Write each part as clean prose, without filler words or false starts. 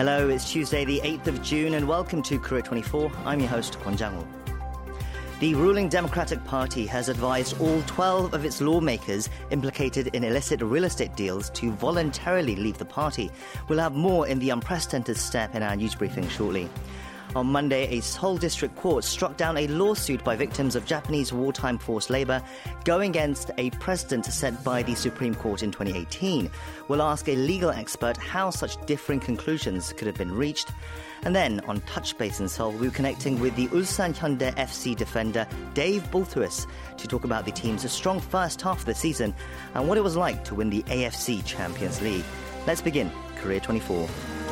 Hello, it's Tuesday the 8th of June and welcome to Korea 24. I'm your host, Kwon Jang-woo. The ruling Democratic Party has advised all 12 of its lawmakers implicated in illicit real estate deals to voluntarily leave the party. We'll have more in the unprecedented step in our news briefing shortly. On Monday, a Seoul district court struck down a lawsuit by victims of Japanese wartime forced labor going against a precedent set by the Supreme Court in 2018. We'll ask a legal expert how such differing conclusions could have been reached. And then, on Touch Base in Seoul, we're connecting with the Ulsan Hyundai FC defender Dave Bultuis to talk about the team's strong first half of the season and what it was like to win the AFC Champions League. Let's begin Korea 24.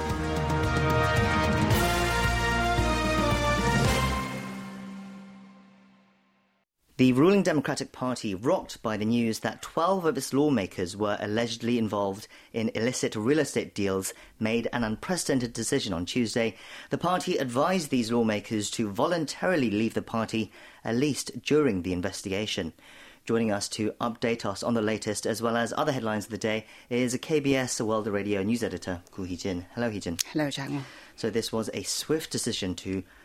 The ruling Democratic Party, rocked by the news that 12 of its lawmakers were allegedly involved in illicit real estate deals, made an unprecedented decision on Tuesday. The party advised these lawmakers to voluntarily leave the party, at least during the investigation. Joining us to update us on the latest, as well as other headlines of the day, is KBS World Radio News Editor, Koo Hee-jin. Hello, Hee-jin. Hello, Jang. So this was a swift decision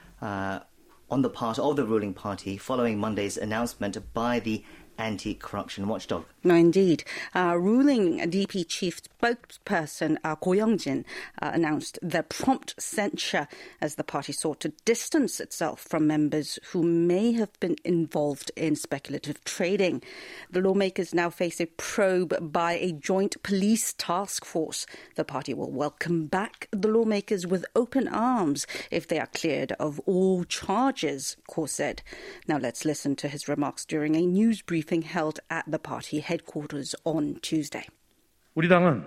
on the part of the ruling party following Monday's announcement by the anti-corruption watchdog. No, indeed. Ruling DP chief spokesperson Ko Young-jin announced their prompt censure as the party sought to distance itself from members who may have been involved in speculative trading. The lawmakers now face a probe by a joint police task force. The party will welcome back the lawmakers with open arms if they are cleared of all charges, Ko said. Now let's listen to his remarks during a news briefing held at the party headquarters on Tuesday. 우리 당은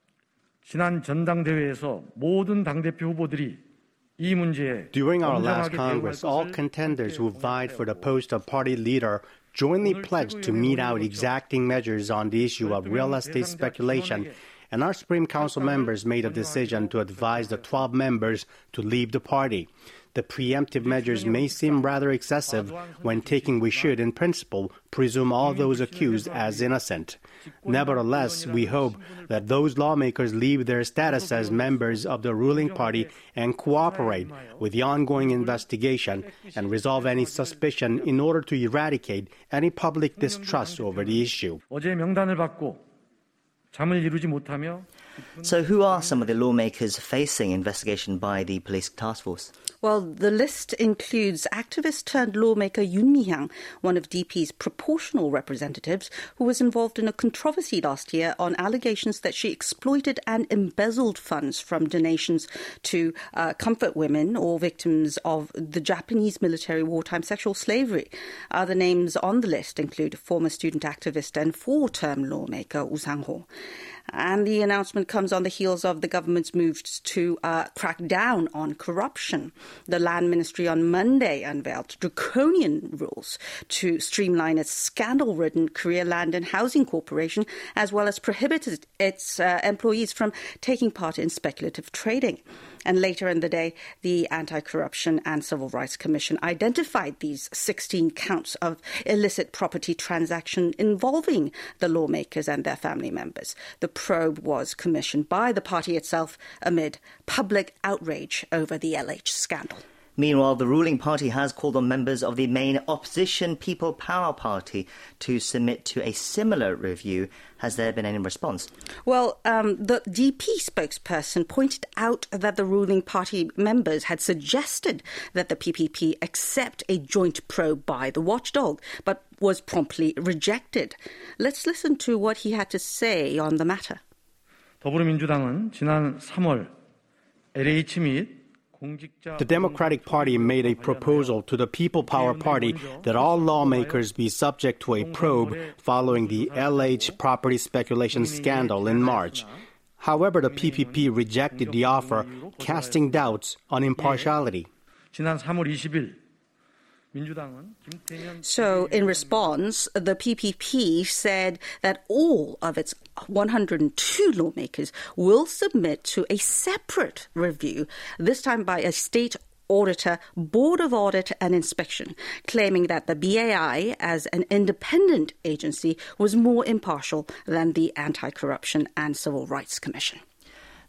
지난 전당대회에서 모든 당대표 후보들이 이 문제에 During our last Congress, all contenders who vied for the post of party leader jointly pledged to mete out exacting measures on the issue of real estate speculation, and our Supreme Council members made a decision to advise the 12 members to leave the party. The preemptive measures may seem rather excessive when taking we should, in principle, presume all those accused as innocent. Nevertheless, we hope that those lawmakers leave their status as members of the ruling party and cooperate with the ongoing investigation and resolve any suspicion in order to eradicate any public distrust over the issue. 어제 명단을 받고 잠을 이루지 못하며 So who are some of the lawmakers facing investigation by the police task force? Well, the list includes activist-turned-lawmaker Yoon Mi-hyang, one of DP's proportional representatives, who was involved in a controversy last year on allegations that she exploited and embezzled funds from donations to comfort women or victims of the Japanese military wartime sexual slavery. Other names on the list include former student activist and four-term lawmaker Woo Sang-ho. And the announcement comes on the heels of the government's moves to crack down on corruption. The Land Ministry on Monday unveiled draconian rules to streamline its scandal-ridden Korea Land and Housing Corporation, as well as prohibited its employees from taking part in speculative trading. And later in the day, the Anti-Corruption and Civil Rights Commission identified these 16 counts of illicit property transaction involving the lawmakers and their family members. The probe was commissioned by the party itself amid public outrage over the LH scandal. Meanwhile, the ruling party has called on members of the main opposition People Power Party to submit to a similar review. Has there been any response? Well, the DP spokesperson pointed out that the ruling party members had suggested that the PPP accept a joint probe by the watchdog, but was promptly rejected. Let's listen to what he had to say on the matter. 더불어민주당은 지난 3월 LH 및 The Democratic Party made a proposal to the People Power Party that all lawmakers be subject to a probe following the LH property speculation scandal in March. However, the PPP rejected the offer, casting doubts on impartiality. 지난 3월 20일 So, in response, the PPP said that all of its 102 lawmakers will submit to a separate review, this time by a state auditor, Board of Audit and Inspection, claiming that the BAI, as an independent agency, was more impartial than the Anti-Corruption and Civil Rights Commission.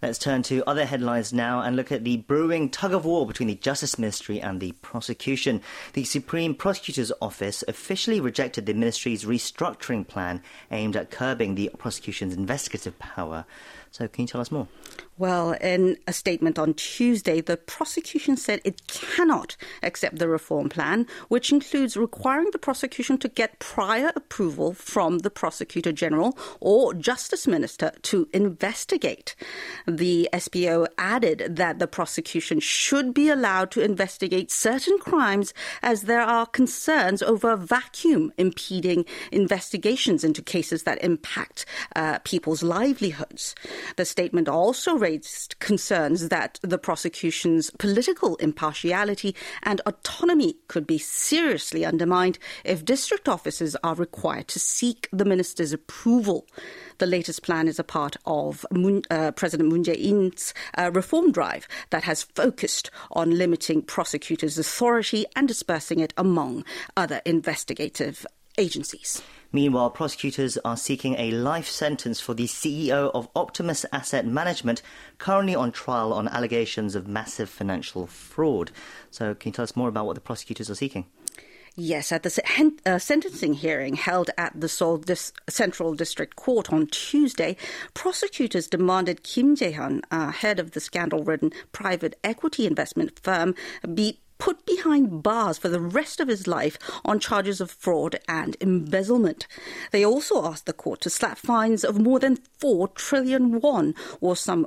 Let's turn to other headlines now and look at the brewing tug-of-war between the Justice Ministry and the prosecution. The Supreme Prosecutor's Office officially rejected the ministry's restructuring plan aimed at curbing the prosecution's investigative power. So can you tell us more? Well, in a statement on Tuesday, the prosecution said it cannot accept the reform plan, which includes requiring the prosecution to get prior approval from the Prosecutor General or Justice Minister to investigate. The SPO added that the prosecution should be allowed to investigate certain crimes as there are concerns over a vacuum impeding investigations into cases that impact people's livelihoods. The statement also raised concerns that the prosecution's political impartiality and autonomy could be seriously undermined if district officers are required to seek the minister's approval. The latest plan is a part of President Moon Jae-in's reform drive that has focused on limiting prosecutors' authority and dispersing it among other investigative agencies. Meanwhile, prosecutors are seeking a life sentence for the CEO of Optimus Asset Management, currently on trial on allegations of massive financial fraud. So can you tell us more about what the prosecutors are seeking? Yes, at the sentencing hearing held at the Seoul Central District Court on Tuesday, prosecutors demanded Kim Jae-hyun, head of the scandal-ridden private equity investment firm, be put behind bars for the rest of his life on charges of fraud and embezzlement. They also asked the court to slap fines of more than 4 trillion won, or some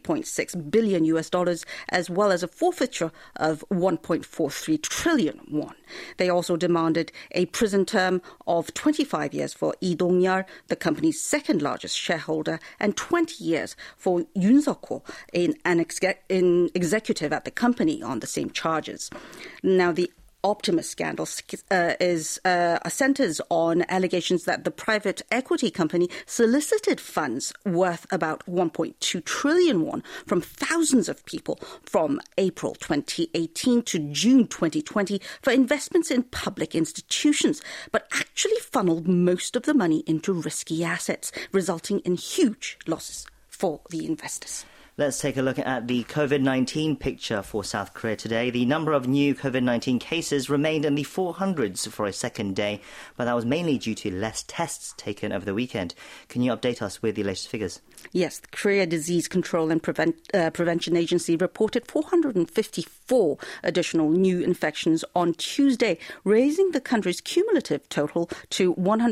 $3.6 billion, as well as a forfeiture of 1.43 trillion won. They also demanded a prison term of 25 years for Lee Dong-yeol, the company's second largest shareholder, and 20 years for Yoon Suk-ho, an executive at the company, on the same charges. Now, the Optimus scandal centers on allegations that the private equity company solicited funds worth about 1.2 trillion won from thousands of people from April 2018 to June 2020 for investments in public institutions, but actually funneled most of the money into risky assets, resulting in huge losses for the investors. Let's take a look at the COVID-19 picture for South Korea today. The number of new COVID-19 cases remained in the 400s for a second day, but that was mainly due to less tests taken over the weekend. Can you update us with the latest figures? Yes, the Korea Disease Control and Prevention Agency reported 454 additional new infections on Tuesday, raising the country's cumulative total to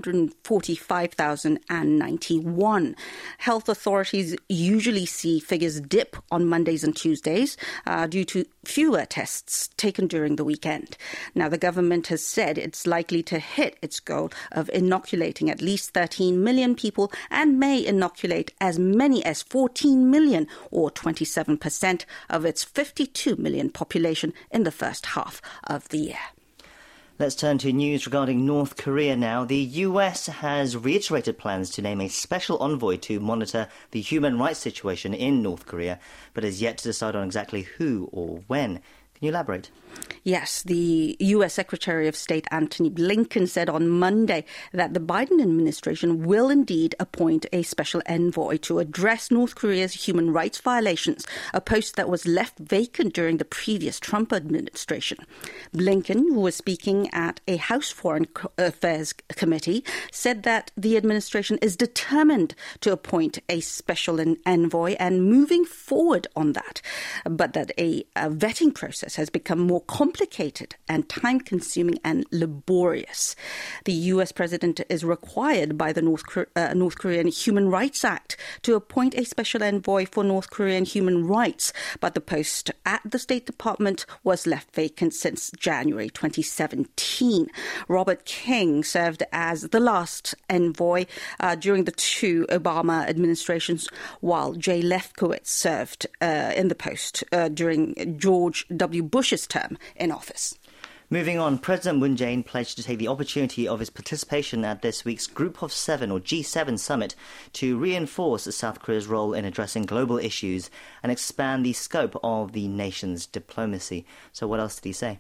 145,091. Health authorities usually see figures dip on Mondays and Tuesdays due to fewer tests taken during the weekend. Now, the government has said it's likely to hit its goal of inoculating at least 13 million people and may inoculate as many as 14 million, or 27% of its 52 million population in the first half of the year. Let's turn to news regarding North Korea now. The US has reiterated plans to name a special envoy to monitor the human rights situation in North Korea, but has yet to decide on exactly who or when. Can you elaborate? Yes, the U.S. Secretary of State Antony Blinken said on Monday that the Biden administration will indeed appoint a special envoy to address North Korea's human rights violations, a post that was left vacant during the previous Trump administration. Blinken, who was speaking at a House Foreign Affairs Committee, said that the administration is determined to appoint a special envoy and moving forward on that, but that a vetting process has become more complicated and time-consuming and laborious. The U.S. president is required by the North Korean Human Rights Act to appoint a special envoy for North Korean human rights, but the post at the State Department was left vacant since January 2017. Robert King served as the last envoy during the two Obama administrations, while Jay Lefkowitz served in the post during George W. Bush's term in office. Moving on, President Moon Jae-in pledged to take the opportunity of his participation at this week's Group of Seven, or G7 summit, to reinforce South Korea's role in addressing global issues and expand the scope of the nation's diplomacy. So what else did he say?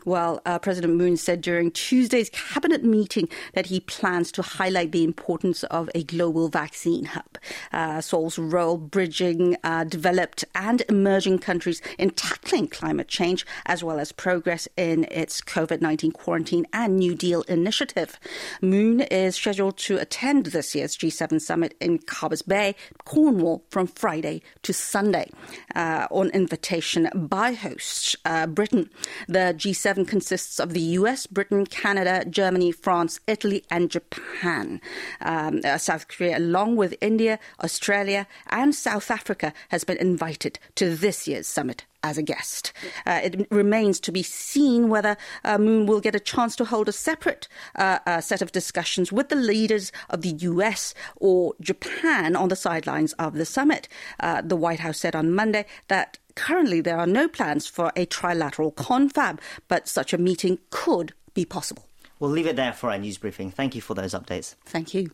Well, President Moon said during Tuesday's cabinet meeting that he plans to highlight the importance of a global vaccine hub. Seoul's role bridging developed and emerging countries in tackling climate change, as well as progress in its COVID-19 quarantine and New Deal initiative. Moon is scheduled to attend this year's G7 summit in Cobbles Bay, Cornwall, from Friday to Sunday on invitation by host Britain. The G7 consists of the US, Britain, Canada, Germany, France, Italy and Japan. South Korea, along with India, Australia and South Africa, has been invited to this year's summit as a guest. It remains to be seen whether Moon will get a chance to hold a separate set of discussions with the leaders of the US or Japan on the sidelines of the summit. The White House said on Monday that currently there are no plans for a trilateral confab, but such a meeting could be possible. We'll leave it there for our news briefing. Thank you for those updates. Thank you.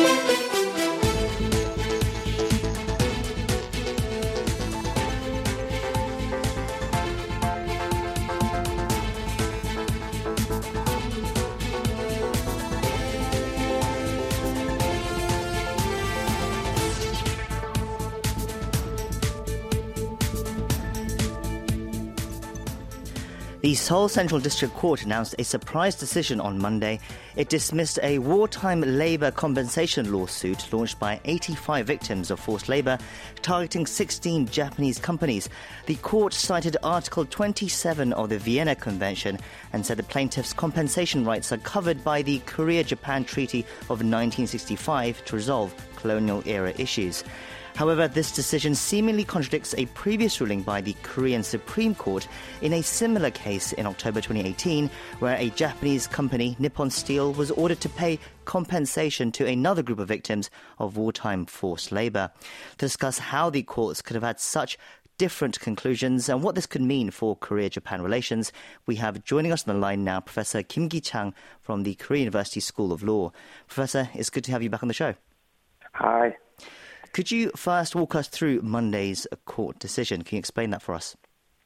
The Seoul Central District Court announced a surprise decision on Monday. It dismissed a wartime labour compensation lawsuit launched by 85 victims of forced labour, targeting 16 Japanese companies. The court cited Article 27 of the Vienna Convention and said the plaintiffs' compensation rights are covered by the Korea-Japan Treaty of 1965 to resolve colonial-era issues. However, this decision seemingly contradicts a previous ruling by the Korean Supreme Court in a similar case in October 2018, where a Japanese company, Nippon Steel, was ordered to pay compensation to another group of victims of wartime forced labour. To discuss how the courts could have had such different conclusions and what this could mean for Korea-Japan relations, we have joining us on the line now Professor Kim Ki-chang from the Korea University School of Law. Professor, it's good to have you back on the show. Hi. Could you first walk us through Monday's court decision? Can you explain that for us?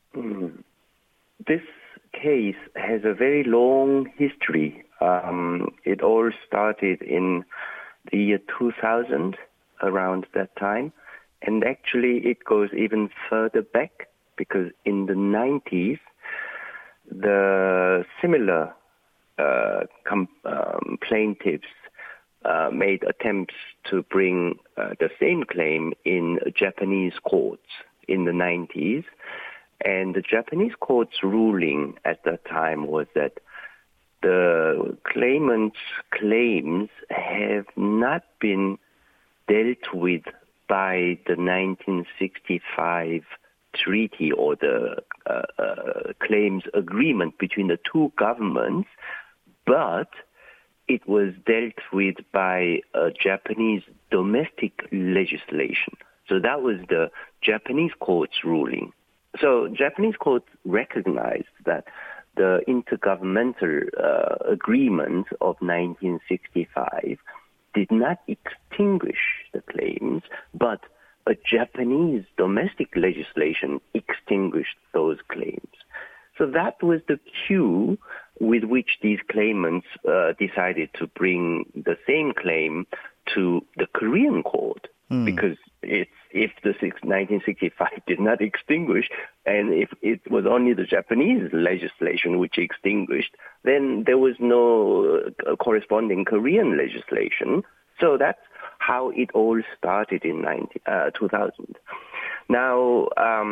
This case has a very long history. It all started in the year 2000, around that time. And actually it goes even further back, because in the 90s, the similar plaintiffs made attempts to bring the same claim in Japanese courts in the 90s. And the Japanese court's ruling at that time was that the claimant's claims have not been dealt with by the 1965 treaty or the claims agreement between the two governments, but it was dealt with by Japanese domestic legislation. So that was the Japanese court's ruling. So Japanese court recognized that the intergovernmental agreement of 1965 did not extinguish the claims, but a Japanese domestic legislation extinguished those claims. So that was the cue with which these claimants decided to bring the same claim to the Korean court, because if the 1965 did not extinguish, and if it was only the Japanese legislation which extinguished, then there was no corresponding Korean legislation. So that's how it all started in 2000. Now,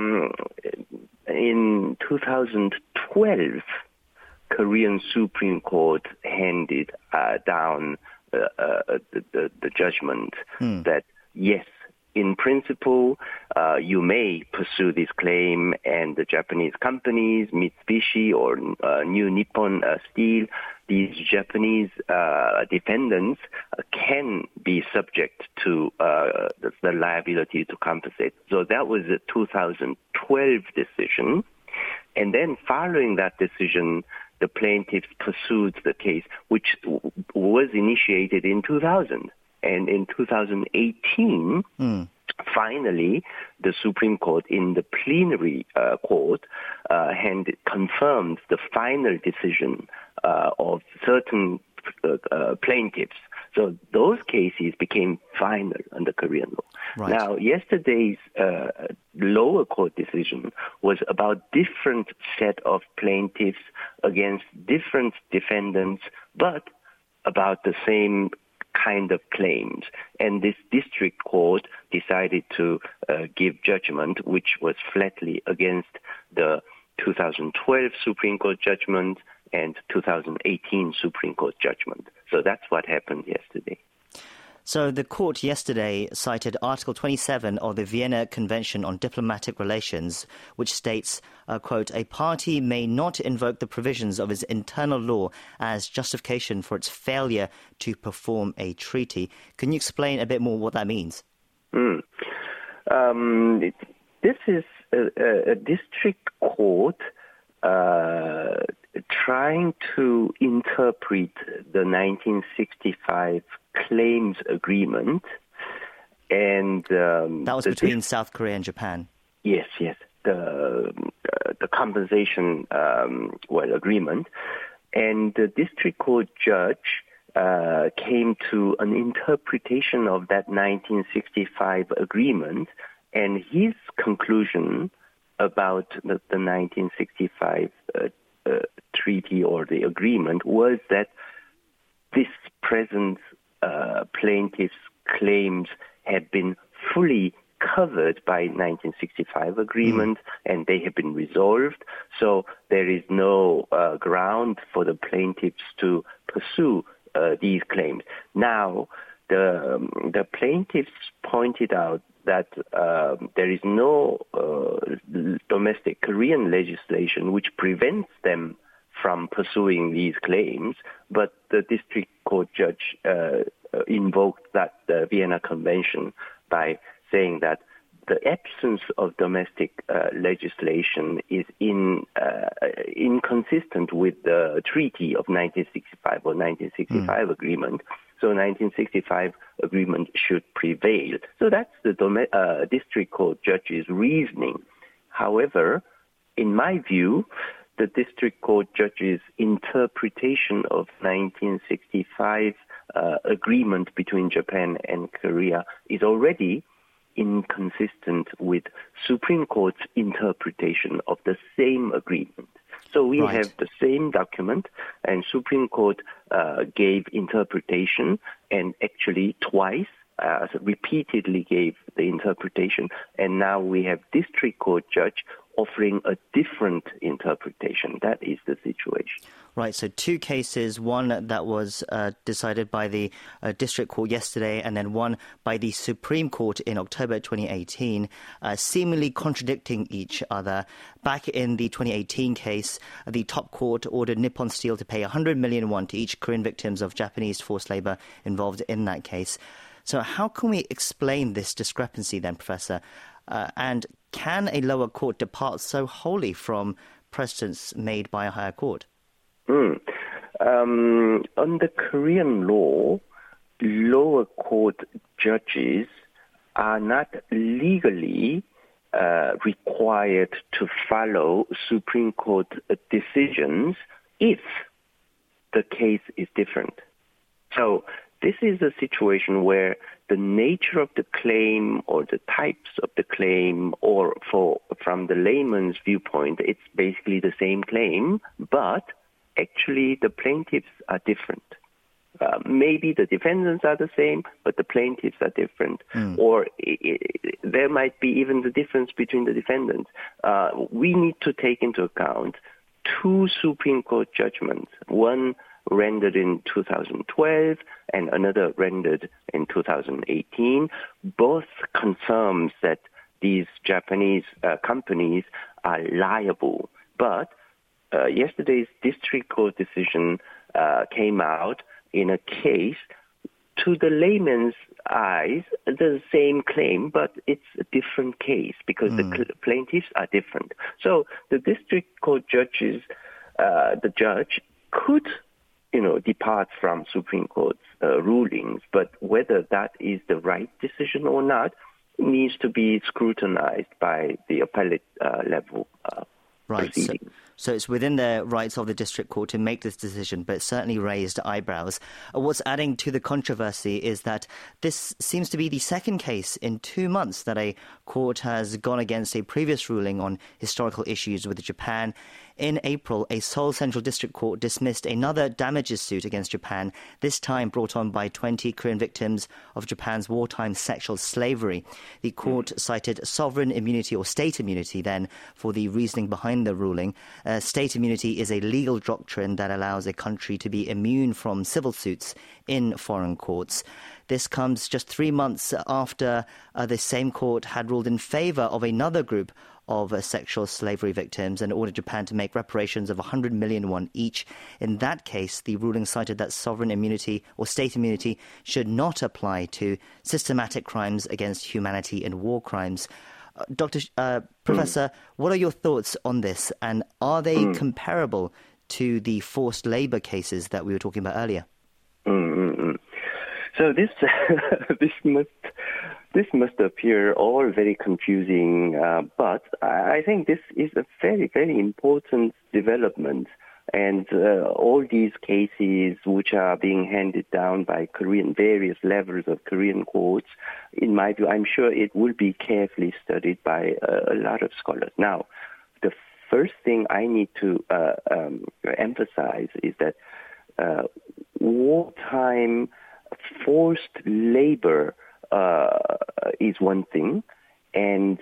in 2012, Korean Supreme Court handed down the judgment that, yes, in principle, you may pursue this claim, and the Japanese companies, Mitsubishi or New Nippon Steel, these Japanese defendants can be subject to the liability to compensate. So that was a 2012 decision. And then following that decision, the plaintiffs pursued the case, which was initiated in 2000. And in 2018, Finally, the Supreme Court in the plenary court had confirmed the final decision of certain plaintiffs. So those cases became final under Korean law. Right. Now, yesterday's lower court decision was about different set of plaintiffs against different defendants, but about the same kind of claims. And this district court decided to give judgment which was flatly against the 2012 Supreme Court judgment and 2018 Supreme Court judgment. So that's what happened yesterday. So the court yesterday cited Article 27 of the Vienna Convention on Diplomatic Relations, which states, quote, a party may not invoke the provisions of its internal law as justification for its failure to perform a treaty. Can you explain a bit more what that means? This is a district court trying to interpret the 1965 claims agreement, and that was between South Korea and Japan. Yes. The compensation agreement, and the district court judge came to an interpretation of that 1965 agreement, and his conclusion about the 1965 treaty or the agreement was that this present plaintiff's claims had been fully covered by 1965 agreement, and they have been resolved. So there is no ground for the plaintiffs to pursue these claims. Now, the plaintiffs pointed out that there is no domestic Korean legislation which prevents them from pursuing these claims, but the district court judge invoked that Vienna Convention by saying that the absence of domestic legislation is inconsistent with the treaty of 1965 or 1965 agreement. So 1965 agreement should prevail. So that's the district court judge's reasoning. However, in my view, the district court judge's interpretation of 1965 agreement between Japan and Korea is already inconsistent with Supreme Court's interpretation of the same agreement. So we have the same document, and Supreme Court gave interpretation, and actually twice, repeatedly gave the interpretation, and now we have district court judge offering a different interpretation. That is the situation. Right, so two cases, one that was decided by the district court yesterday and then one by the Supreme Court in October 2018, seemingly contradicting each other. Back in the 2018 case, the top court ordered Nippon Steel to pay 100 million won to each Korean victims of Japanese forced labor involved in that case. So how can we explain this discrepancy then, Professor? And can a lower court depart so wholly from precedents made by a higher court? Under Korean law, lower court judges are not legally required to follow Supreme Court decisions if the case is different. So this is a situation where the nature of the claim or the types of the claim, or from the layman's viewpoint, it's basically the same claim, but actually the plaintiffs are different. Maybe the defendants are the same, but the plaintiffs are different. Or there might be even the difference between the defendants. We need to take into account two Supreme Court judgments, one rendered in 2012 and another rendered in 2018. Both confirms that these Japanese companies are liable. But yesterday's district court decision came out in a case, to the layman's eyes, the same claim, but it's a different case because the plaintiffs are different. So the district court judges, the judge could, depart from Supreme Court's rulings, but whether that is the right decision or not, needs to be scrutinized by the appellate level proceeding. So it's within the rights of the district court to make this decision, but it certainly raised eyebrows. What's adding to the controversy is that this seems to be the second case in 2 months that a court has gone against a previous ruling on historical issues with Japan. In April, a Seoul Central District Court dismissed another damages suit against Japan, this time brought on by 20 Korean victims of Japan's wartime sexual slavery. The court cited sovereign immunity or state immunity then for the reasoning behind the ruling. State immunity is a legal doctrine that allows a country to be immune from civil suits in foreign courts. This comes just 3 months after the same court had ruled in favour of another group of sexual slavery victims and ordered Japan to make reparations of 100 million won each. In that case, the ruling cited that sovereign immunity or state immunity should not apply to systematic crimes against humanity and war crimes. Professor, what are your thoughts on this, and are they comparable to the forced labour cases that we were talking about earlier? So this must appear all very confusing, but I think this is a very, very important development. And all these cases which are being handed down by various levels of Korean courts, in my view, I'm sure it will be carefully studied by a lot of scholars. Now, the first thing I need to emphasize is that wartime forced labor is one thing, and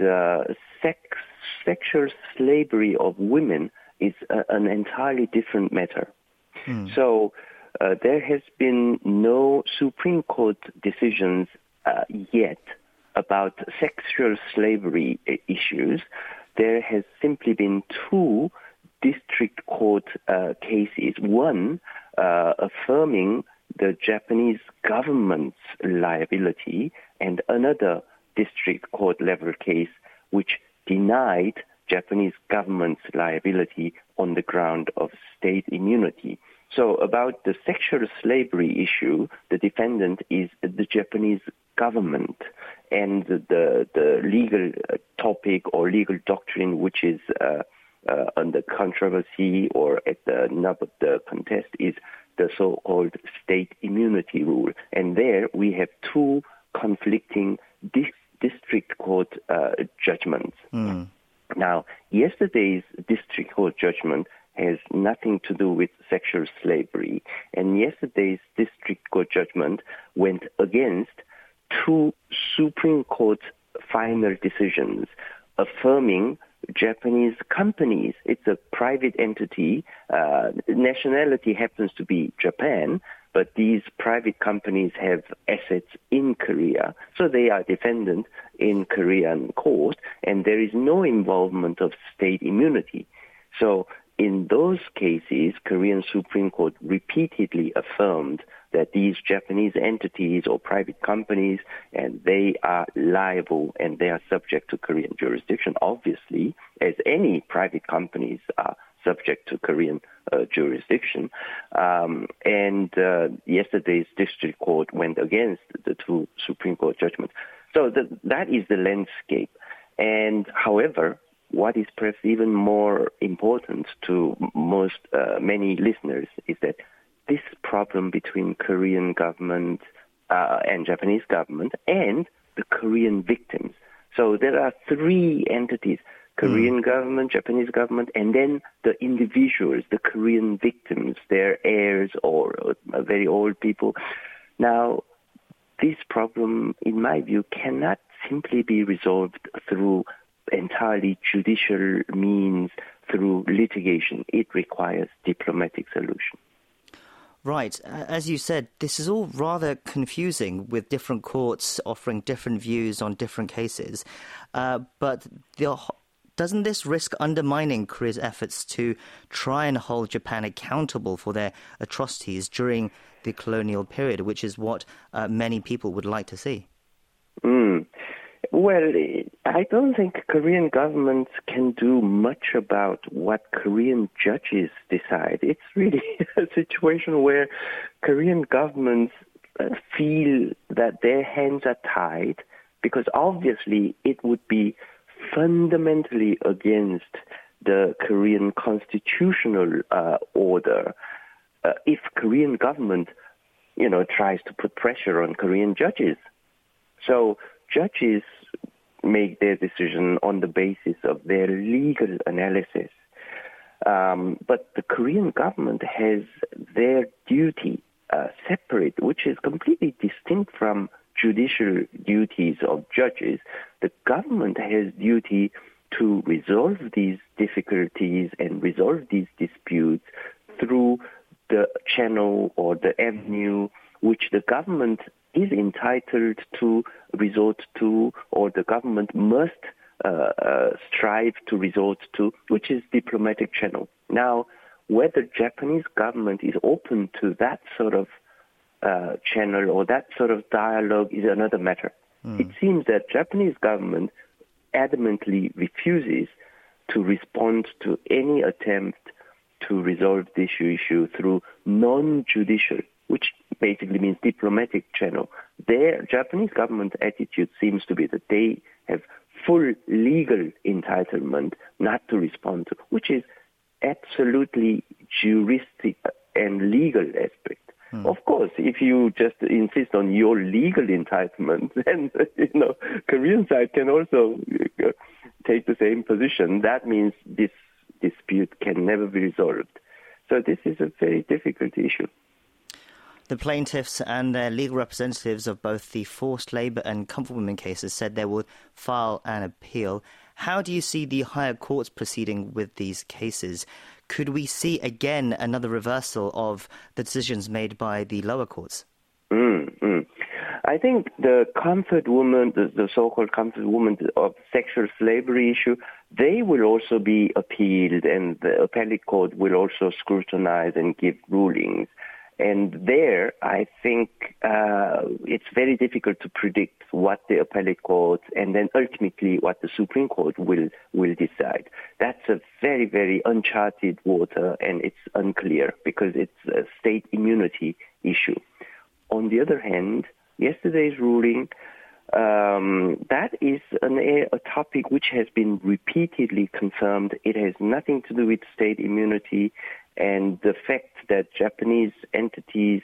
sexual slavery of women is an entirely different matter. So there has been no Supreme Court decisions yet about sexual slavery issues. There has simply been 2 district court cases, one affirming the Japanese government's liability, and another district court level case which denied Japanese government's liability on the ground of state immunity. So about the sexual slavery issue, the defendant is the Japanese government, and the legal topic or legal doctrine which is under controversy or at the nub of the contest is the so-called state immunity rule. And there we have 2 conflicting district court judgments. Now, yesterday's district court judgment has nothing to do with sexual slavery. And yesterday's district court judgment went against 2 Supreme Court final decisions affirming Japanese companies. It's a private entity. Nationality happens to be Japan, but these private companies have assets in Korea, so they are defendant in Korean court, and there is no involvement of state immunity. So in those cases, Korean Supreme Court repeatedly affirmed that these Japanese entities or private companies, and they are liable and they are subject to Korean jurisdiction, obviously, as any private companies are subject to Korean jurisdiction. And yesterday's district court went against the 2 Supreme Court judgments. So that is the landscape. And however, what is perhaps even more important to many listeners is that this problem between Korean government and Japanese government and the Korean victims. So there are 3 entities, Korean government, Japanese government, and then the individuals, the Korean victims, their heirs or very old people. Now, this problem, in my view, cannot simply be resolved through entirely judicial means, through litigation. It requires diplomatic solution. Right. As you said, this is all rather confusing with different courts offering different views on different cases. But doesn't this risk undermining Korea's efforts to try and hold Japan accountable for their atrocities during the colonial period, which is what many people would like to see? Well, I don't think Korean governments can do much about what Korean judges decide. It's really a situation where Korean governments feel that their hands are tied because obviously it would be fundamentally against the Korean constitutional order if Korean government, tries to put pressure on Korean judges. So judges make their decision on the basis of their legal analysis. But the Korean government has their duty separate, which is completely distinct from judicial duties of judges. The government has duty to resolve these difficulties and resolve these disputes through the channel or the avenue which the government is entitled to resort to, or the government must strive to resort to, which is diplomatic channel. Now, whether Japanese government is open to that sort of channel or that sort of dialogue is another matter. It seems that Japanese government adamantly refuses to respond to any attempt to resolve this issue through non-judicial, which basically means diplomatic channel. Their Japanese government attitude seems to be that they have full legal entitlement not to respond to, which is absolutely juristic and legal aspect. Of course, if you just insist on your legal entitlement, then Korean side can also take the same position. That means this dispute can never be resolved. So this is a very difficult issue. The plaintiffs and their legal representatives of both the forced labour and comfort women cases said they would file an appeal. How do you see the higher courts proceeding with these cases? Could we see again another reversal of the decisions made by the lower courts? I think the comfort women, the so-called comfort women of sexual slavery issue, they will also be appealed, and the appellate court will also scrutinize and give rulings. And there, I think it's very difficult to predict what the appellate court and then ultimately what the Supreme Court will decide. That's a very, very uncharted water, and it's unclear because it's a state immunity issue. On the other hand, yesterday's ruling, that is a topic which has been repeatedly confirmed. It has nothing to do with state immunity and the fact that Japanese entities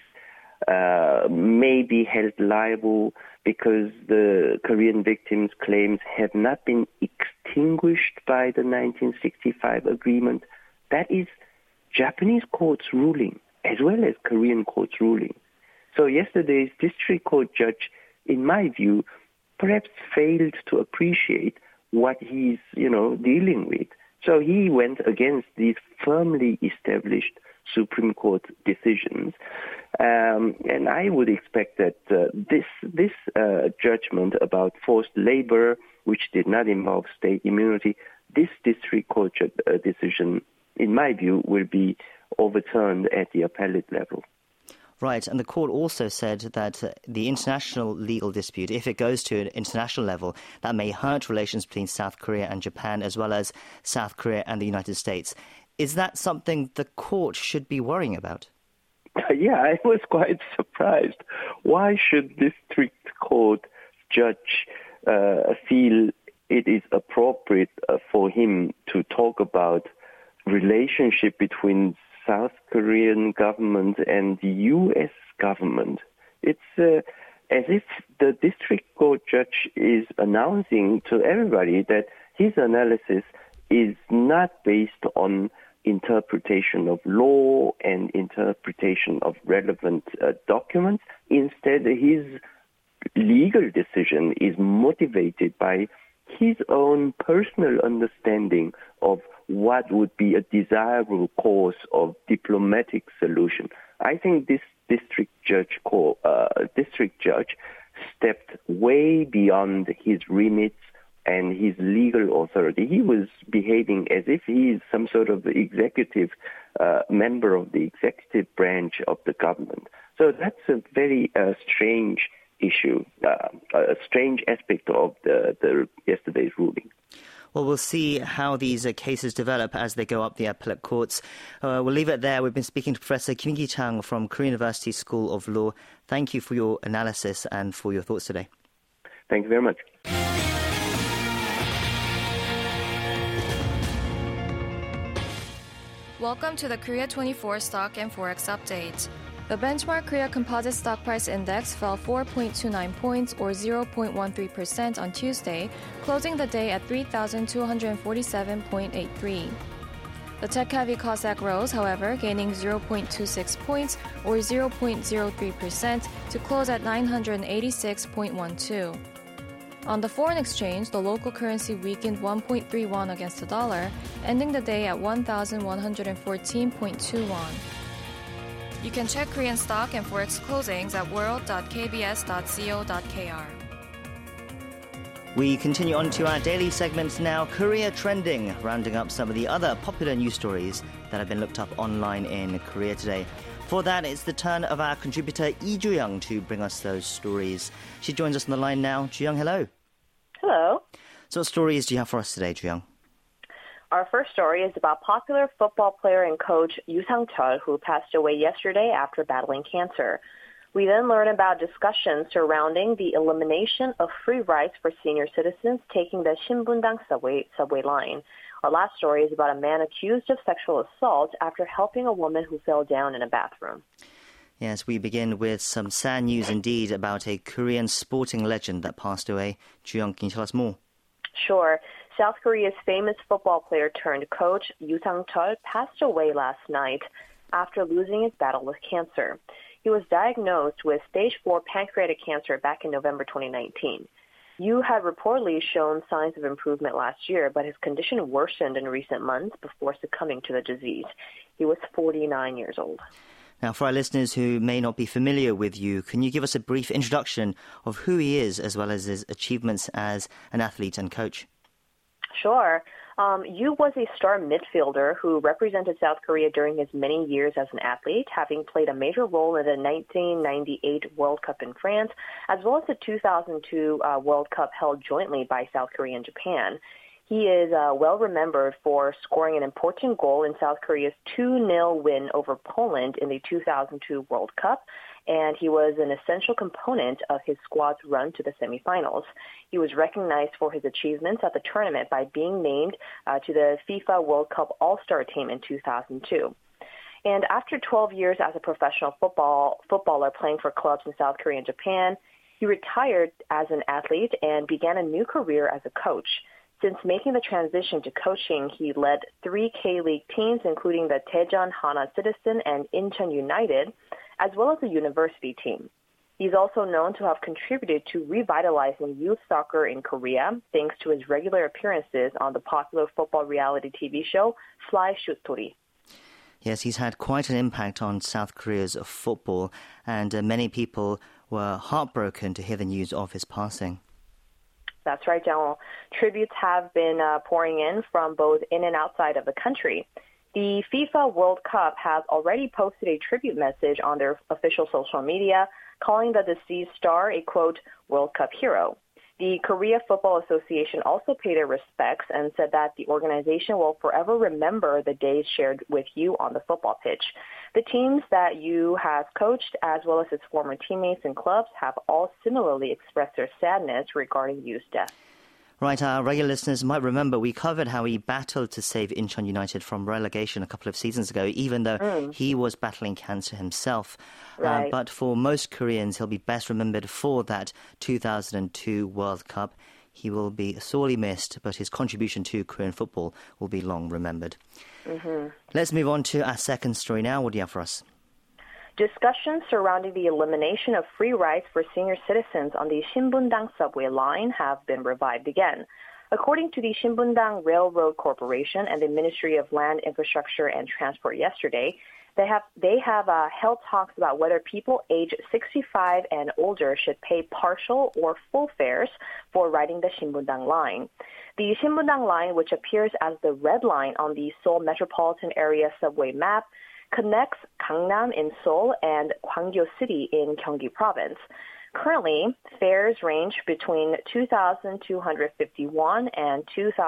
may be held liable because the Korean victims' claims have not been extinguished by the 1965 agreement. That is Japanese court's ruling as well as Korean court's ruling. So yesterday's district court judge, in my view, perhaps failed to appreciate what he's, dealing with. So he went against these firmly established Supreme Court decisions. And I would expect that this judgment about forced labor, which did not involve state immunity, this district court decision, in my view, will be overturned at the appellate level. Right, and the court also said that the international legal dispute, if it goes to an international level, that may hurt relations between South Korea and Japan, as well as South Korea and the United States. Is that something the court should be worrying about? Yeah, I was quite surprised. Why should district court judge feel it is appropriate for him to talk about relationship between South Korean government and the U.S. government? It's as if the district court judge is announcing to everybody that his analysis is not based on interpretation of law and interpretation of relevant documents. Instead, his legal decision is motivated by his own personal understanding of what would be a desirable course of diplomatic solution. I think this district judge stepped way beyond his remits and his legal authority. He was behaving as if he is some sort of executive member of the executive branch of the government. So that's a very strange issue, a strange aspect of the yesterday's ruling. Well, we'll see how these cases develop as they go up the appellate courts. We'll leave it there. We've been speaking to Professor Kim Ki-chang from Korea University School of Law. Thank you for your analysis and for your thoughts today. Thank you very much. Welcome to the Korea 24 Stock and Forex Update. The benchmark Korea Composite Stock Price Index fell 4.29 points or 0.13% on Tuesday, closing the day at 3,247.83. The tech-heavy Kosdaq rose, however, gaining 0.26 points or 0.03% to close at 986.12. On the foreign exchange, the local currency weakened 1.3 won against the dollar, ending the day at 1,114.2 won. You can check Korean stock and forex closings at world.kbs.co.kr. We continue on to our daily segments now, Korea Trending, rounding up some of the other popular news stories that have been looked up online in Korea today. For that, it's the turn of our contributor Lee Ju-young to bring us those stories. She joins us on the line now. Ju-young, hello. Hello. So what stories do you have for us today, Ju-young? Our first story is about popular football player and coach Yoo Sang-chul, who passed away yesterday after battling cancer. We then learn about discussions surrounding the elimination of free rides for senior citizens taking the Shinbundang subway line. Our last story is about a man accused of sexual assault after helping a woman who fell down in a bathroom. Yes, we begin with some sad news indeed about a Korean sporting legend that passed away. Ju-young, can you tell us more? Sure. South Korea's famous football player turned coach Yoo Sang-chul passed away last night after losing his battle with cancer. He was diagnosed with stage 4 pancreatic cancer back in November 2019. Yoo had reportedly shown signs of improvement last year, but his condition worsened in recent months before succumbing to the disease. He was 49 years old. Now, for our listeners who may not be familiar with Yoo, can you give us a brief introduction of who he is as well as his achievements as an athlete and coach? Sure. Yoo was a star midfielder who represented South Korea during his many years as an athlete, having played a major role in the 1998 World Cup in France, as well as the 2002 World Cup held jointly by South Korea and Japan. He is well remembered for scoring an important goal in South Korea's 2-0 win over Poland in the 2002 World Cup, and he was an essential component of his squad's run to the semifinals. He was recognized for his achievements at the tournament by being named to the FIFA World Cup All-Star team in 2002. And after 12 years as a professional footballer playing for clubs in South Korea and Japan, he retired as an athlete and began a new career as a coach. Since making the transition to coaching, he led 3 K-League teams, including the Daejeon Hana Citizen and Incheon United, as well as a university team. He's also known to have contributed to revitalizing youth soccer in Korea, thanks to his regular appearances on the popular football reality TV show Fly Shoot Tori. Yes, he's had quite an impact on South Korea's football, and many people were heartbroken to hear the news of his passing. That's right, Jang-woo. Tributes have been pouring in from both in and outside of the country. The FIFA World Cup has already posted a tribute message on their official social media, calling the deceased star a, quote, World Cup hero. The Korea Football Association also paid their respects and said that the organization will forever remember the days shared with Yoo on the football pitch. The teams that Yoo has coached, as well as his former teammates and clubs, have all similarly expressed their sadness regarding Yoo's death. Right, our regular listeners might remember we covered how he battled to save Incheon United from relegation a couple of seasons ago, even though he was battling cancer himself. Right. But for most Koreans, he'll be best remembered for that 2002 World Cup. He will be sorely missed, but his contribution to Korean football will be long remembered. Let's move on to our second story now. What do you have for us? Discussions surrounding the elimination of free rides for senior citizens on the Shinbundang subway line have been revived again. According to the Shinbundang Railroad Corporation and the Ministry of Land, Infrastructure and Transport yesterday, they have held talks about whether people age 65 and older should pay partial or full fares for riding the Shinbundang line. The Shinbundang line, which appears as the red line on the Seoul metropolitan area subway map, connects Gangnam in Seoul and Gwangyo City in Gyeonggi Province. Currently, fares range between 2,251 and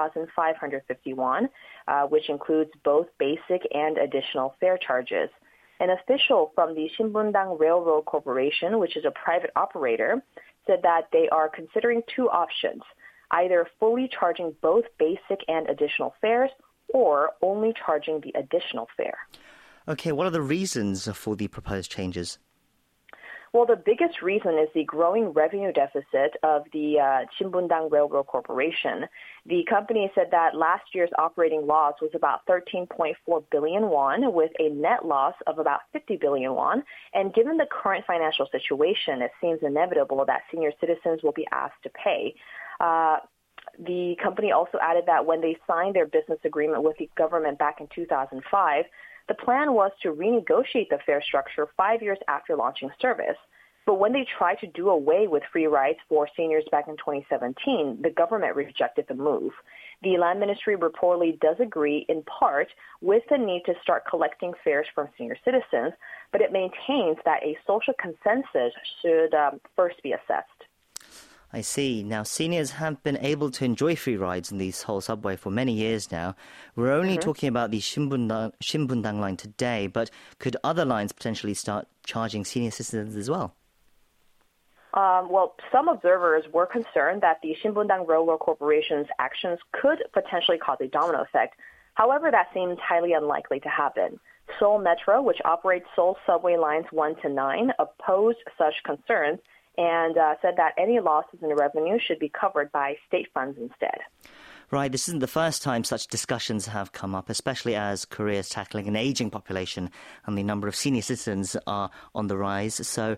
2,551, which includes both basic and additional fare charges. An official from the Shinbundang Railroad Corporation, which is a private operator, said that they are considering two options, either fully charging both basic and additional fares or only charging the additional fare. Okay, what are the reasons for the proposed changes? Well, the biggest reason is the growing revenue deficit of the Shinbundang Railroad Corporation. The company said that last year's operating loss was about 13.4 billion won, with a net loss of about 50 billion won. And given the current financial situation, it seems inevitable that senior citizens will be asked to pay. The company also added that when they signed their business agreement with the government back in 2005, the plan was to renegotiate the fare structure 5 years after launching service. But when they tried to do away with free rides for seniors back in 2017, the government rejected the move. The Land Ministry reportedly does agree in part with the need to start collecting fares from senior citizens, but it maintains that a social consensus should first be assessed. I see. Now, seniors have been able to enjoy free rides in the Seoul subway for many years now. We're only talking about the Shinbundang line today, but could other lines potentially start charging senior citizens as well? Well, some observers were concerned that the Shinbundang Railroad Corporation's actions could potentially cause a domino effect. However, that seems highly unlikely to happen. Seoul Metro, which operates Seoul subway lines 1 to 9, opposed such concerns and said that any losses in revenue should be covered by state funds instead. Right, this isn't the first time such discussions have come up, especially as Korea is tackling an aging population and the number of senior citizens are on the rise. So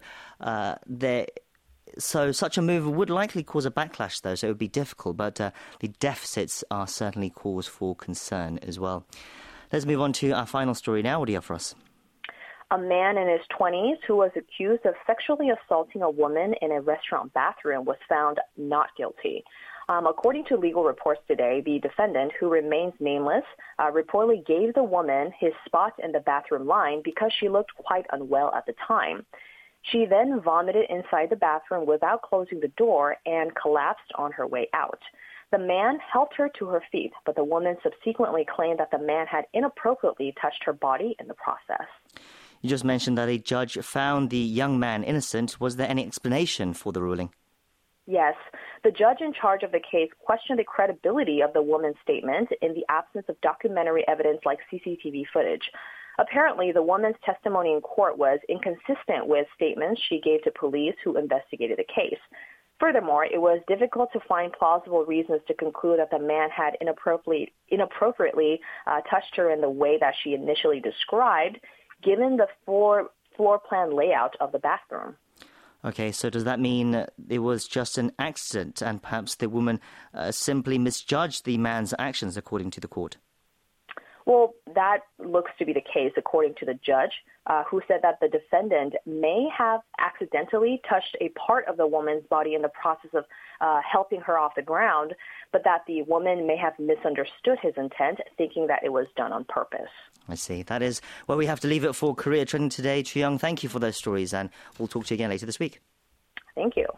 such a move would likely cause a backlash, though, so it would be difficult. But the deficits are certainly cause for concern as well. Let's move on to our final story now. What do you have for us? A man in his 20s who was accused of sexually assaulting a woman in a restaurant bathroom was found not guilty. According to legal reports today, the defendant, who remains nameless, reportedly gave the woman his spot in the bathroom line because she looked quite unwell at the time. She then vomited inside the bathroom without closing the door and collapsed on her way out. The man helped her to her feet, but the woman subsequently claimed that the man had inappropriately touched her body in the process. You just mentioned that a judge found the young man innocent. Was there any explanation for the ruling? Yes. The judge in charge of the case questioned the credibility of the woman's statement in the absence of documentary evidence like CCTV footage. Apparently, the woman's testimony in court was inconsistent with statements she gave to police who investigated the case. Furthermore, it was difficult to find plausible reasons to conclude that the man had inappropriately touched her in the way that she initially described, given the floor plan layout of the bathroom. Okay, so does that mean it was just an accident and perhaps the woman simply misjudged the man's actions according to the court? Well, that looks to be the case according to the judge, who said that the defendant may have accidentally touched a part of the woman's body in the process of helping her off the ground, but that the woman may have misunderstood his intent, thinking that it was done on purpose. I see. That is where we have to leave it for Korea Trending today. Chu-young, thank you for those stories, and we'll talk to you again later this week. Thank you.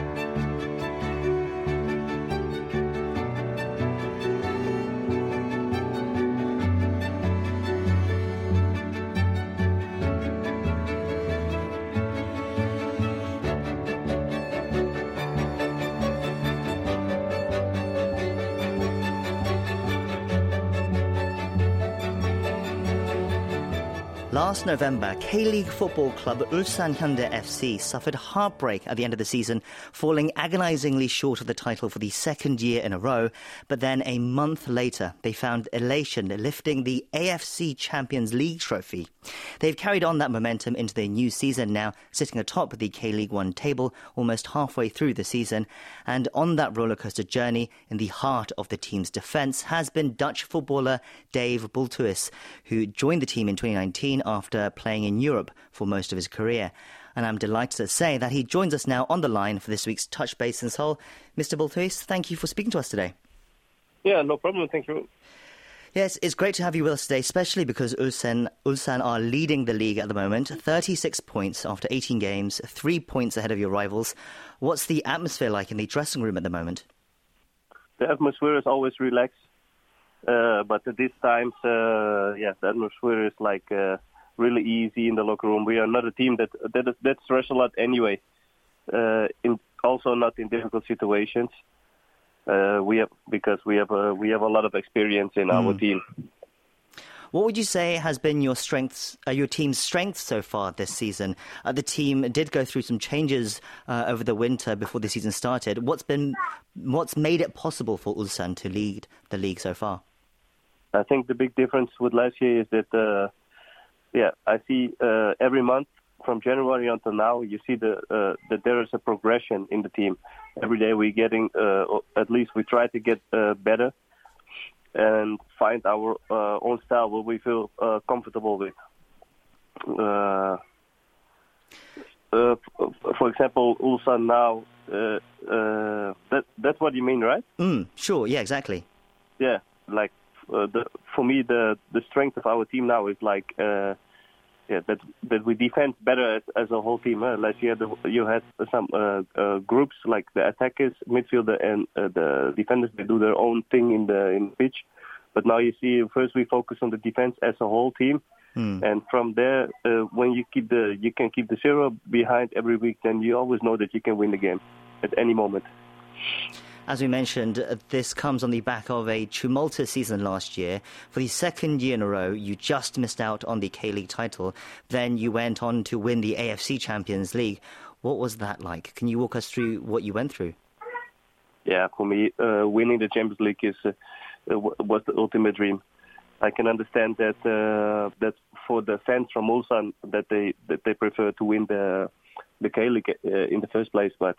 Last November, K-League football club Ulsan Hyundai FC suffered heartbreak at the end of the season, falling agonizingly short of the title for the second year in a row. But then a month later, they found elation lifting the AFC Champions League trophy. They've carried on that momentum into their new season now, sitting atop the K-League 1 table almost halfway through the season. And on that rollercoaster journey, in the heart of the team's defence, has been Dutch footballer Dave Bulthuis, who joined the team in 2019 after playing in Europe for most of his career. And I'm delighted to say that he joins us now on the line for this week's Touch Base in Seoul. Mr. Bulthuis, thank you for speaking to us today. Yeah, no problem. Thank you. Yes, it's great to have you with us today, especially because Ulsan are leading the league at the moment. 36 points after 18 games, 3 points ahead of your rivals. What's the atmosphere like in the dressing room at the moment? The atmosphere is always relaxed. But at this time, the atmosphere is like really easy in the locker room. We are not a team that stress a lot anyway. In also not in difficult situations. We have a lot of experience in our team. What would you say has been your team's strengths so far this season? The team did go through some changes over the winter before the season started. What's made it possible for Ulsan to lead the league so far? I think the big difference with last year is that, I see every month from January until now, you see that there is a progression in the team. Every day we're getting, at least we try to get better and find our own style, what we feel comfortable with. For example, Ulsan now, that's what you mean, right? Sure, yeah, exactly. Yeah, like for me, the strength of our team now is like that we defend better as a whole team. Last year you had some groups like the attackers, midfielder, and the defenders. They do their own thing in the pitch. But now you see, first we focus on the defense as a whole team, and from there, when you can keep the 0 behind every week, then you always know that you can win the game at any moment. As we mentioned, this comes on the back of a tumultuous season last year. For the second year in a row, you just missed out on the K-League title. Then you went on to win the AFC Champions League. What was that like? Can you walk us through what you went through? Yeah, for me, winning the Champions League was the ultimate dream. I can understand that for the fans from Ulsan that they prefer to win the K-League in the first place, but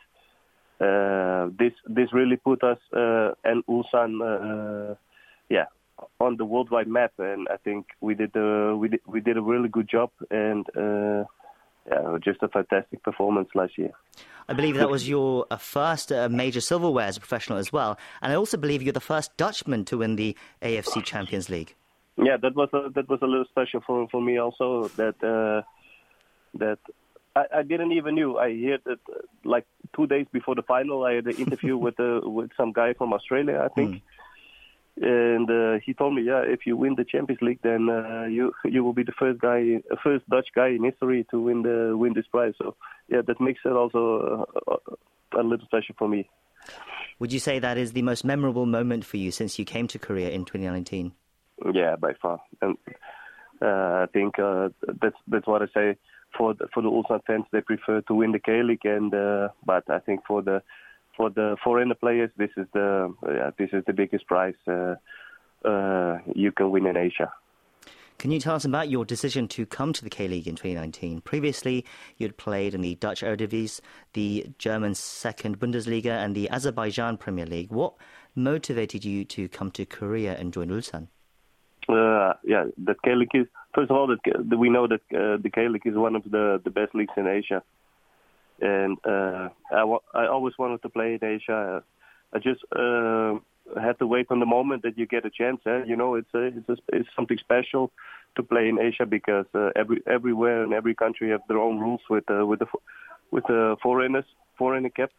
this really put us and Ulsan on the worldwide map, and I think we did a really good job, and just a fantastic performance last year. I believe that was your first major silverware as a professional as well, and I also believe you're the first Dutchman to win the AFC Champions League. Yeah, that was a little special for me also. That I didn't even knew. I heard that like 2 days before the final, I had an interview with some guy from Australia, I think. And he told me, if you win the Champions League, then you will be the first Dutch guy in history to win this prize. So that makes it also a little special for me. Would you say that is the most memorable moment for you since you came to Korea in 2019? Yeah, by far. And I think that's what I say. For the Ulsan fans, they prefer to win the K-League, but I think for the foreigner players, this is the biggest prize you can win in Asia. Can you tell us about your decision to come to the K-League in 2019? Previously, you'd played in the Dutch Eredivisie, the German Second Bundesliga, and the Azerbaijan Premier League. What motivated you to come to Korea and join Ulsan? The K-League is, first of all, we know that the K-League is one of the best leagues in Asia. And I always wanted to play in Asia. I just had to wait on the moment that you get a chance. You know, it's something special to play in Asia because everywhere in every country have their own rules with the foreigner cap.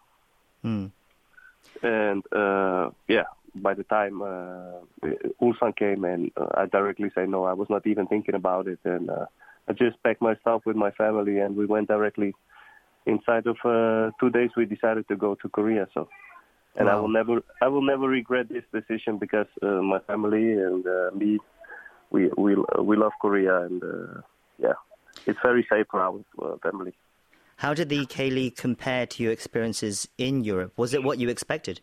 And by the time Ulsan came, and I directly say no, I was not even thinking about it, and I just packed my stuff with my family, and we went directly. Inside of 2 days, we decided to go to Korea. So, and wow. I will never regret this decision because my family and me, we love Korea, and it's very safe for our family. How did the K-League compare to your experiences in Europe? Was it what you expected?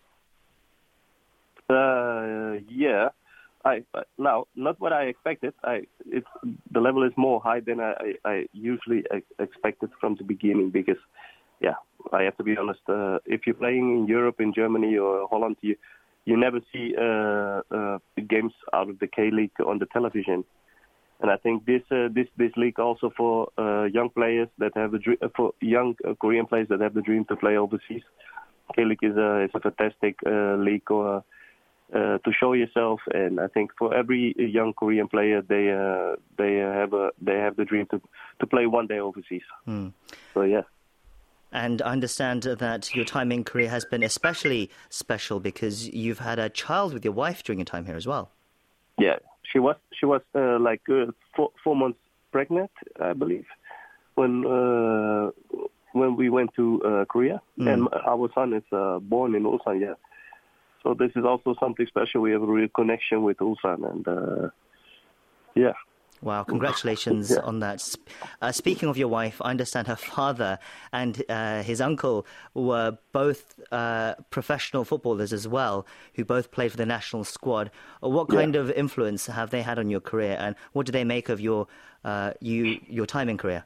Now, not what I expected. The level is more high than I usually expected from the beginning because, I have to be honest. If you're playing in Europe, in Germany or Holland, you never see games out of the K-League on the television. And I think this league also for young players that have for young Korean players that have the dream to play overseas. K-League is a fantastic league to show yourself, and I think for every young Korean player, they have the dream to play one day overseas. So yeah. And I understand that your time in Korea has been especially special because you've had a child with your wife during your time here as well. Yeah, she was like 4 months pregnant, I believe, when when we went to Korea, and our son is born in Ulsan. Yeah, so this is also something special. We have a real connection with Ulsan, and yeah. Wow, congratulations on that. Speaking of your wife, I understand her father and his uncle were both professional footballers as well, who both played for the national squad. What kind of influence have they had on your career, and what do they make of your time in Korea?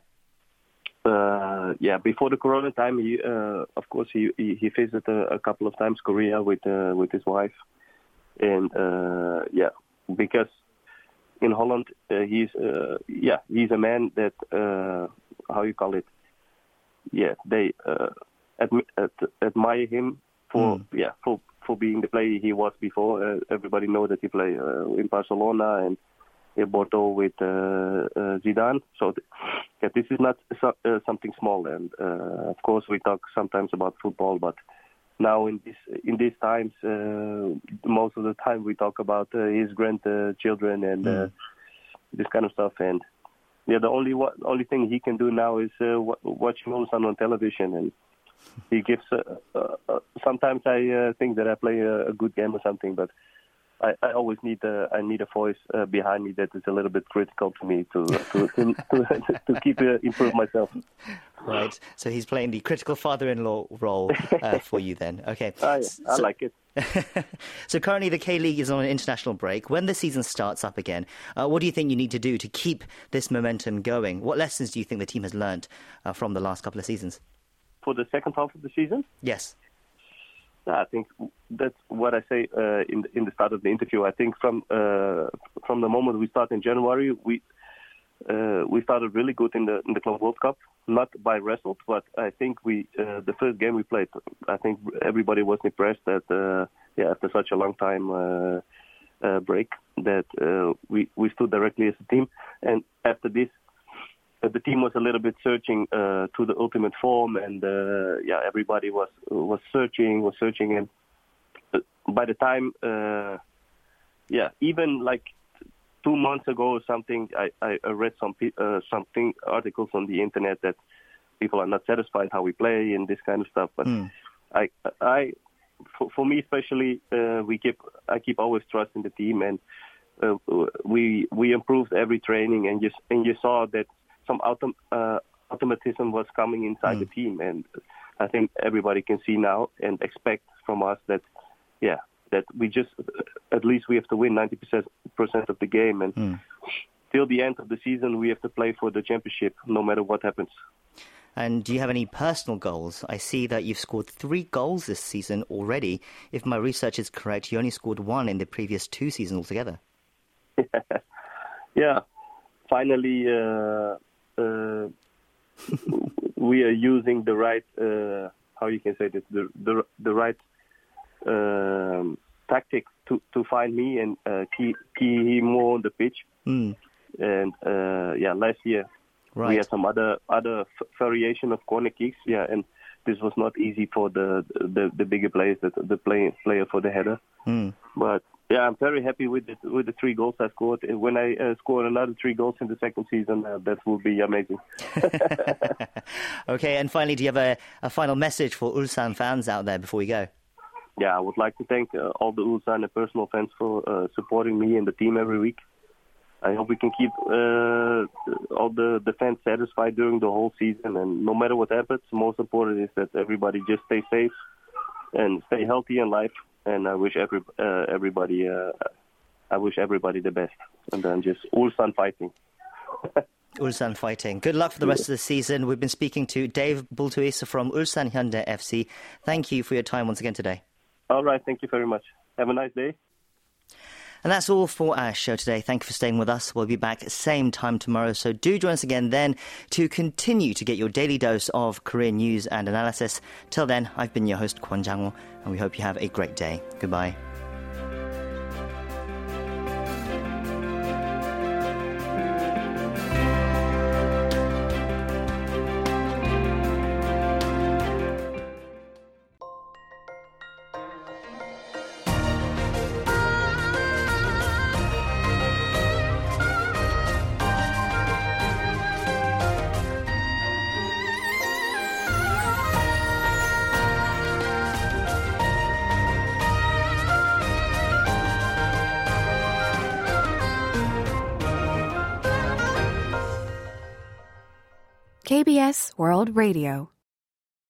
Before the Corona time, of course, he visited a couple of times Korea with his wife, and because in Holland, he's a man that how you call it? Yeah, they admire him for being the player he was before. Everybody knows that he played in Barcelona and in Bordeaux with Zidane. So this is not something small. And of course, we talk sometimes about football, but now in these times, most of the time we talk about his grandchildren and this kind of stuff. And the only thing he can do now is watching Ulsan on television. And he gives. Sometimes I think that I play a good game or something, but I always need a voice behind me that is a little bit critical to me to keep improve myself. Right. So he's playing the critical father-in-law role for you then. Okay. I like it. So currently the K-League is on an international break. When the season starts up again, what do you think you need to do to keep this momentum going? What lessons do you think the team has learnt from the last couple of seasons? For the second half of the season? Yes. I think that's what I say in the start of the interview. I think from the moment we start in January, we started really good in the Club World Cup, not by result, but I think the first game we played, I think everybody was impressed that after such a long time break that we stood directly as a team, and after this. The team was a little bit searching to the ultimate form, and everybody was searching, and by the time, even like 2 months ago or something, I read something articles on the internet that people are not satisfied how we play and this kind of stuff. But for me especially, I keep always trusting the team, and we improved every training, and you saw that. Some automatism was coming inside the team, and I think everybody can see now and expect from us that we just at least we have to win 90% of the game, and till the end of the season we have to play for the championship no matter what happens. And do you have any personal goals? I see that you've scored 3 goals this season already. If my research is correct, you only scored 1 in the previous 2 seasons altogether. Yeah, finally. We are using the right, how you can say this, the right tactics to find me and key him more on the pitch. And last year we had some other variation of corner kicks. Yeah, and this was not easy for the bigger players, the player for the header. But. Yeah, I'm very happy with the 3 goals I scored. When I score another 3 goals in the second season, that will be amazing. Okay, and finally, do you have a final message for Ulsan fans out there before we go? Yeah, I would like to thank all the Ulsan and personal fans for supporting me and the team every week. I hope we can keep all the fans satisfied during the whole season. And no matter what happens, most important is that everybody just stay safe and stay healthy in life. And I wish everybody the best. And then just Ulsan fighting. Ulsan fighting. Good luck for the rest of the season. We've been speaking to Dave Bultuis from Ulsan Hyundai FC. Thank you for your time once again today. All right. Thank you very much. Have a nice day. And that's all for our show today. Thank you for staying with us. We'll be back same time tomorrow. So do join us again then to continue to get your daily dose of Korean news and analysis. Till then, I've been your host, Kwon Jang-woo, and we hope you have a great day. Goodbye. KBS World Radio.